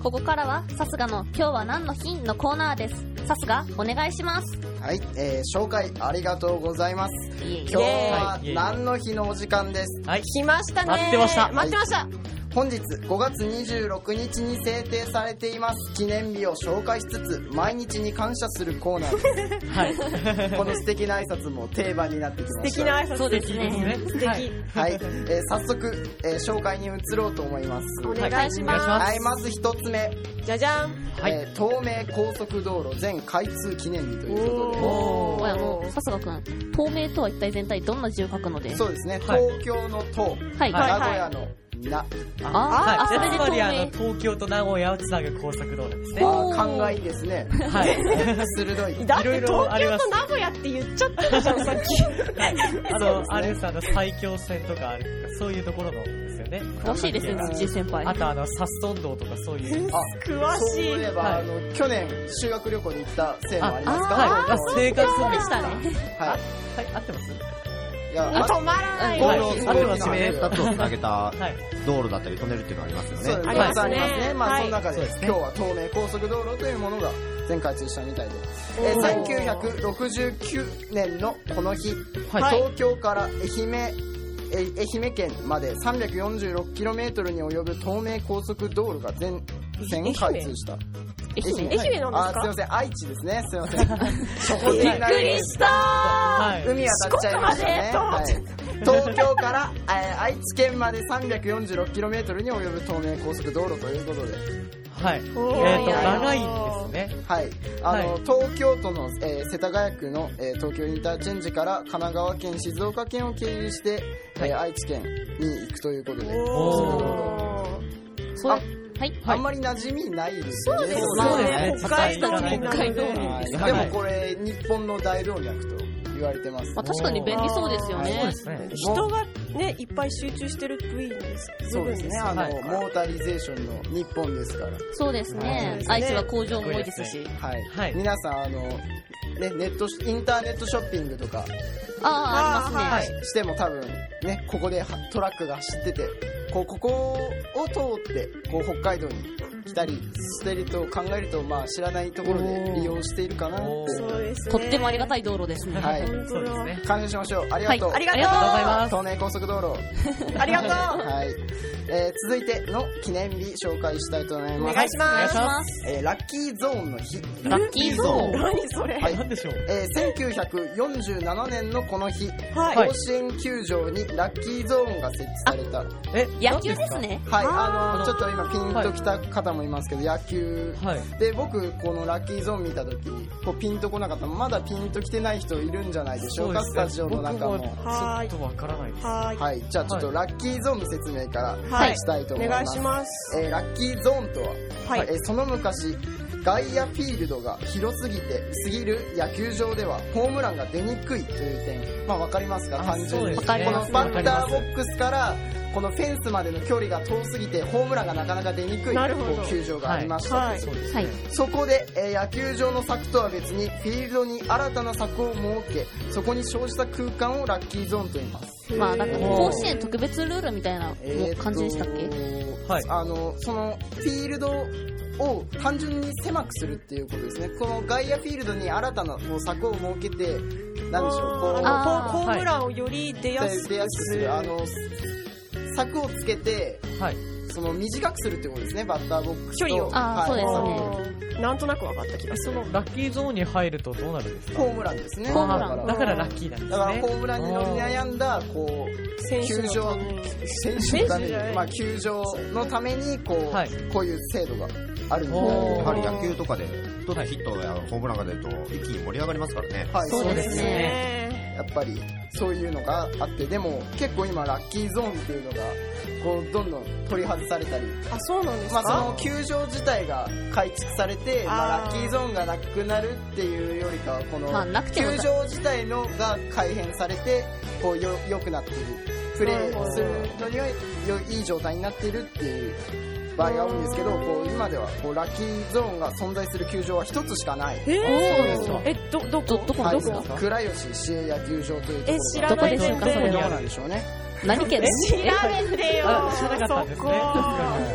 ここからはさすがの今日は何の日のコーナーです。さすがお願いします。 はい、紹介ありがとうございます。今日は何の日のお時間です。 はい、 来ましたね。 待ってました。 待ってました。 本日5月26日に制定されています記念日を紹介しつつ毎日に感謝するコーナーです。はい、この素敵な挨拶も定番になってきました。 素敵な挨拶。 そうですね。 素敵。 はい、早速、紹介に移ろうと思います。 お願いします。 はい、まず一つ目。 じゃじゃん。 はい、東名高速道路全開通記念日ということで。 さすがくん、東名とは一体全体どんな字を書くので。 そうですね。東京の東、名古屋のな。 それでつまり東京と名古屋をつなぐ高速道路ですね。 考えいいですね。はい。鋭い。 だって東京と名古屋って言っちゃったじゃん、さっき。 あれさ、最強線とかあるとか、そういうところのですよね。 詳しいですね、土先輩。 あとサッソン道とかそういう。 詳しい。 そういえば、去年修学旅行に行ったせいもありますか？ はい。生活そうでしたね。 はい。合ってます？ いや、 止まらない。 地名2つをつなげた道路だったりトンネルっていうのがありますよね。 そう、ありますね。まあその中で今日は東名高速道路というものが全開通したみたいで、1969年のこの日、東京から愛媛県まで 346km に及ぶ東名高速道路が全線開通した。 愛媛なんですか？ すいません、愛知ですね。すいません。 びっくりした。 海渡っちゃいましたね。東京から愛知県まで 346km に及ぶ東名高速道路ということで。 はい。長いんですね。 はい。東京都の世田谷区の東京インターチェンジから神奈川県、静岡県を経由して愛知県に行くということで。あんまり馴染みないですよね。 そうですね。北海道でもこれ日本の大動脈と言われてます。 確かに便利そうですよね。 人がねいっぱい集中してる部位です。 そうですね。モータリゼーションの日本ですから。 そうですね。愛知は工場も多いですし。 はい。皆さんインターネットショッピングとかありますね。しても多分ねここでトラックが走ってて。ここを通って北海道に来たりしてると考えると知らないところで利用しているかなって。 とってもありがたい道路ですね。 はい。そうですね。感謝しましょう。ありがとう。 ありがとうございます。 東名高速道路。 ありがとう。 はい。続いての記念日紹介したいと思います。 お願いします。 ラッキーゾーンの日。 ラッキーゾーン。 何それ？ 何でしょう。 1947年のこの日、甲子園球場にラッキーゾーンが設置された。 野球ですね。 はい。ちょっと今ピンときた方もいますけど、野球で僕このラッキーゾーン見た時ピンとこなかった。まだピンときてない人いるんじゃないでしょうか。スタジオの中も。 ちょっとわからないです。 はい。じゃあちょっとラッキーゾーンの説明からしたいと思います。 お願いします。 ラッキーゾーンとは、その昔外野フィールドが広すぎる野球場ではホームランが出にくいという点、わかりますか？単純にこのバッターボックスからこのフェンスまでの距離が遠すぎてホームランがなかなか出にくい球場がありました。そこで野球場の柵とは別にフィールドに新たな柵を設け、そこに生じた空間をラッキーゾーンと言います。 なんか甲子園特別ルールみたいな感じでしたっけ？ そのフィールドを単純に狭くするっていうことですね。この外野フィールドに新たな柵を設けて、なんでしょう、 ホームランをより出やすくする。 柵をつけて、その短くするってことですね。バッターボックス距離を。 そうですね。 なんとなく分かった気がする。 そのラッキーゾーンに入るとどうなるんですか？ ホームランですね。 ホームランだからラッキーなんですね。 だからホームランに乗り悩んだ球場のためにこういう制度があるんで、 やはり野球とかで一つヒットやホームランが出ると一気に盛り上がりますからね。 そうですね。 やっぱりそういうのがあって、でも結構今ラッキーゾーンっていうのがどんどん取り外されたり。 そうなんですか？ その球場自体が改築されて、ラッキーゾーンがなくなるっていうよりかはこの球場自体のが改変されて良くなっている、プレーするのにはいい状態になっているっていう場合が多いんですけど、今ではラッキーゾーンが存在する球場は一つしかない。 そうですか。どこですか？ 倉吉市営野球場というところ。 どこでしょうか？それどうなんでしょうね。 何県？ 調べてよ。 知らなかったんですね。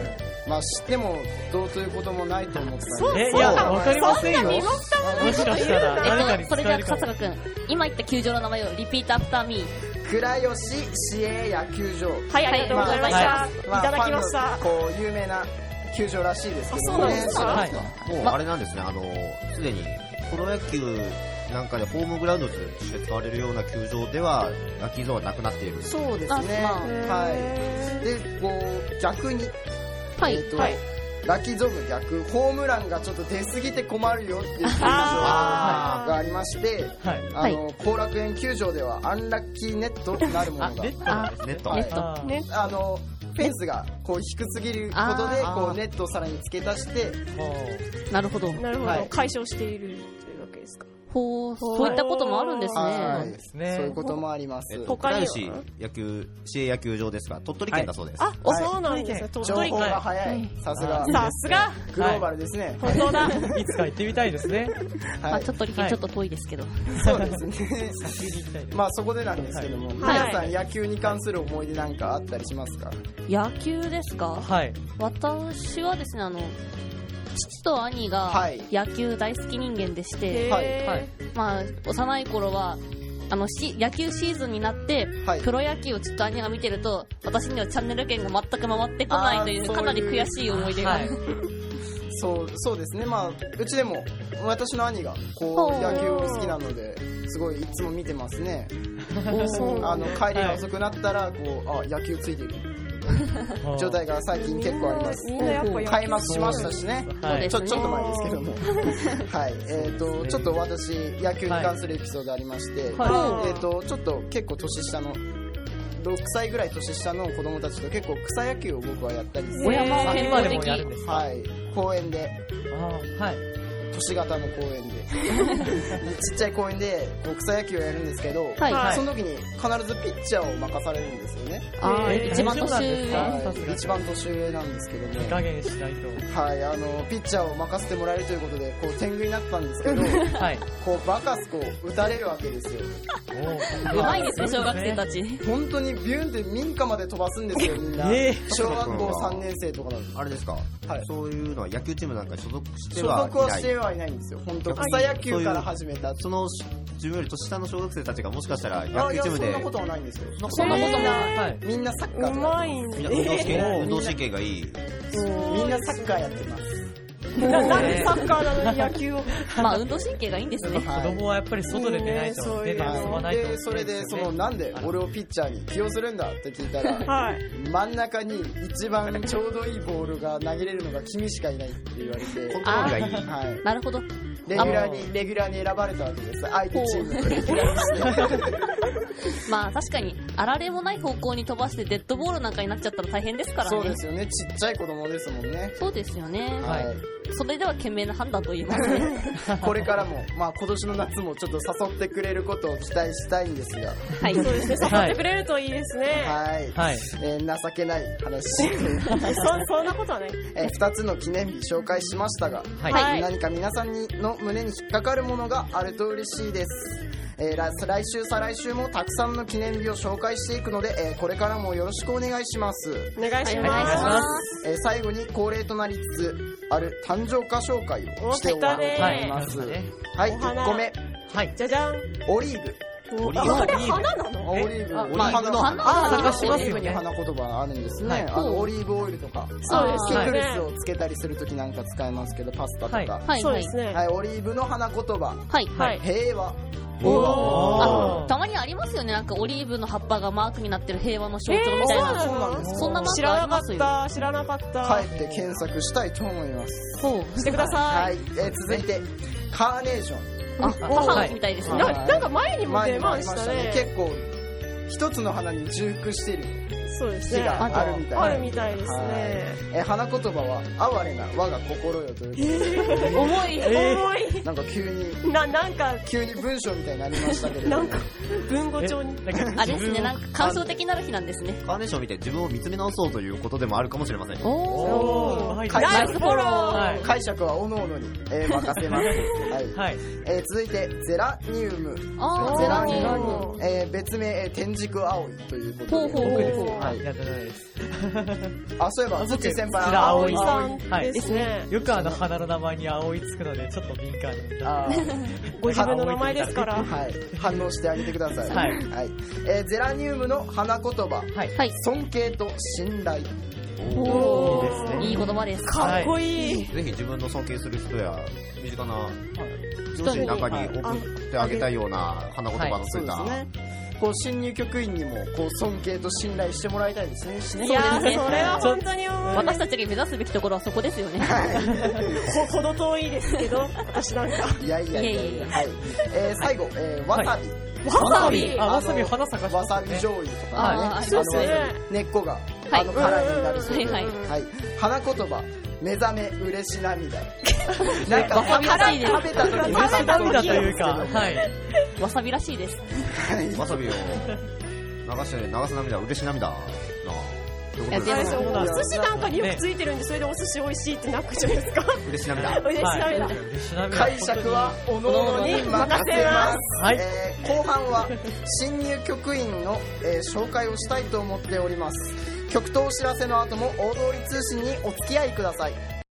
まあ知ってもどうということもないと思ったんで。 いや、わかりませんよ。 そんな身も蓋もないもしかしたら誰かにそれでは使えるかも。 笹川くん、今言った球場の名前をリピートアフターミー。 倉吉市営野球場。 はい、ありがとうございました。いただきました。 ファンのこう有名な球場らしいですけどね。 あそうなんですかはい。 もうあれなんですね、すでにプロ野球なんかでホームグラウンドとして使われるような球場では野球場はなくなっている。 そうですね。 まはい。で、こう逆に、 はい。 はいラッキーゾーンの逆、ホームランがちょっと出過ぎて困るよっていう球場あがありまして、 はい。 後楽園球場ではアンラッキーネットなるもあ、 のがネットなんですね。 ネット。 はいネット。 あーね、 フェンスがこう低すぎることであこうネットをさらに付け足して、 なるほど。 なるほど、 はい解消しているというわけですか。 ほう、そういったこともあるんですはね。 いですねそういうこともあります。 他には市営野球場ですが、鳥取県だそうです。 あ、 はいそうなんですね。鳥情報取県。 が早い。さすが。 さすが。 グローバルですね。 本当だ。 いつか行ってみたいですね。 まあ、 はい。 鳥取県ちょっと遠いですけど。 そうですね。 先に行きたいです。 まあそこでなんですけども、皆さん野球に関する思い出なんかあったりしますか？ 野球ですか？ はい。 私はですね、父と兄がはい野球大好き人間でして、 はいはい。 まあ、幼い頃は、野球シーズンになって、 はいプロ野球をちょっと兄が見てると、私にはチャンネル権が全く回ってこないという、 あーそういうかなり悔しい思い出が。 はい。 そうですね。まあうちでも私の兄がこほうう野球好きなのですごいいつも見てますね。 そう帰りが遅くなったらこう野球ついてる状態が最近結構あります。 みんなやっぱ野球開幕しましたしね。 はい。 ちょっと前ですけども。はい。ちょっと私、野球に関するエピソードありまして、 はいちょっと結構年下の、6歳ぐらい年下の子供たちと結構草野球を僕はやったりして、 親もあ、 健今で康的。 もやるんですか？ はい。公園で、 あーはい。 都市型の公園で、ちっちゃい公園でこう草野球をやるんですけど、 はい。 はいその時に必ずピッチャーを任されるんですよね。 あー一番年大丈夫なんですか？ 上。 さすがに一番年上なんですけども、 手加減しないと。 はい、ピッチャーを任せてもらえるということで、こう、天狗になったんですけど、 はい。 こう、バカスコ打たれるわけですよ。 うまいですね、小学生たち。 本当にビューンって民家まで飛ばすんですよ、みんな。小学校3年生とかだと。 あれですか、 はいそういうのは野球チームなんかに所属して所は属はしていない。 はいないんですよ。本当草野球から始めた。 その自分より年下の小学生たちがもしかしたらあ野いや、 球チームでそんなことはないんですよ。 そんなこともはい。 みんなサッカーうとかまいんみんなで。 運動神経がいい。 みんなサッカーやってます。 なんでサッカーなのに野球を。 まあ、運動神経がいいんですね。 子供はやっぱり外で出ないと、 そういう手で遊ばないと。 で、それで、なんで俺をピッチャーに起用するんだって聞いたら、 はい。 真ん中に一番ちょうどいいボールが投げれるのが君しかいないって言われて、 コントロールがいい。 はい。 なるほど。 レギュラーに選ばれたわけです。相手チームのレギュラーにして。 まあ、確かに、あられもない方向に飛ばしてデッドボールなんかになっちゃったら大変ですからね。 そうですよね。ちっちゃい子供ですもんね。 そうですよね。 はいそれでは賢明な判断と言いますね。 これからも、まあ今年の夏もちょっと誘ってくれることを期待したいんですが、 はい。 そうですね。誘ってくれるといいですね。 はい。 はい。 情けない話。 そんなことはない。 2つの記念日紹介しましたが、 はい。 はい何か皆さんの胸に引っかかるものがあると嬉しいです。来週再来週もたくさんの記念日を紹介していくので、これからもよろしくお願いします。 お願いしお願いしま。 ます最後に恒例となりつつある誕生歌紹介をしておこうと思います。 はいはい、 お花 1個目、 はい。 じゃじゃん。 オリーブ。 オリーブあ、これ花なの？ オリーブ、 あオリまあ、 ーブの花あが探しますよねオリーブに花言葉があるんですね。 はいオリーブオイルとか、 そうですピクルねスをつけたりするときなんか使えますけど、パスタとか。 はいはい。はいそうです。ね。 はい、オリーブの花言葉、 はい。 はい。 平和。 おーたまにありますよね。なんかオリーブの葉っぱがマークになってる平和の象徴みたいな。 そうなんです。 そんなマー知クあらなかっりますよ。 た。知らなかった。 帰って検索したいと思います。 ほう。 してくださ。 はいい、続いて、カーネーション。 あ、母みたいですね。 なんか前にも出ま前にもありましねしたたね。。結構、一つの花に重複してるそうですね。 日があるみたいあるみたいですはいね。 花言葉は、哀れな我が心よということで、 重い。 重い。 なんかなんか、 急に文章みたいになりましたけれども。 なんか、文語帳に。 あれですね、なんか感傷的なる日なんですね。 カーネーションを見て自分を見つめ直そうということでもあるかもしれません。 おおー。はい。 はいナイスフォロはいー。 解釈はおのおのに、任せます。はい。 はい。 続いて、ゼラニウム。 あーゼラニウゼラニウム。別名、天竺葵ということで。 ほうほうほうほう。 はいいや、ダメです。 あ、そういえば、土先輩、 こちら葵さんですね。 よく花の名前に葵つくので、ちょっと敏感になって。 ご自分の名前ですから。 はい。反応してあげてください。 はい。 ゼラニウムの花言葉。 はい。 尊敬と信頼。 おー、いいですね。 いい言葉です。 かっこいい。 ぜひ自分の尊敬する人や、身近な女子の中に送ってあげたいような花言葉のついた。 こう新入局員にもこう尊敬と信頼してもらいたいですね。 いやー、それは本当に思う。 私たちが目指すべきところはそこですよね。 ほど遠いですけど、私なんか。 いや。はい。最後、わさび。 わさび花咲かしてわさび醤油とかね。根っこが辛いになるそうで。はい。花言葉。目覚め嬉し涙。なんかわさびらしいです。 食べた時に嬉し涙というか、はい。 わさびらしいです。 わさびを流す涙、嬉し涙な。 お寿司なんかによくついてるんで、それでお寿司美味しいってなくじゃないですか。 嬉し涙。 嬉し涙。 解釈はおのおのに任せます。 はい。 後半は新入局員の紹介をしたいと思っております。曲とお知らせの後も大通り通信にお付き合いください。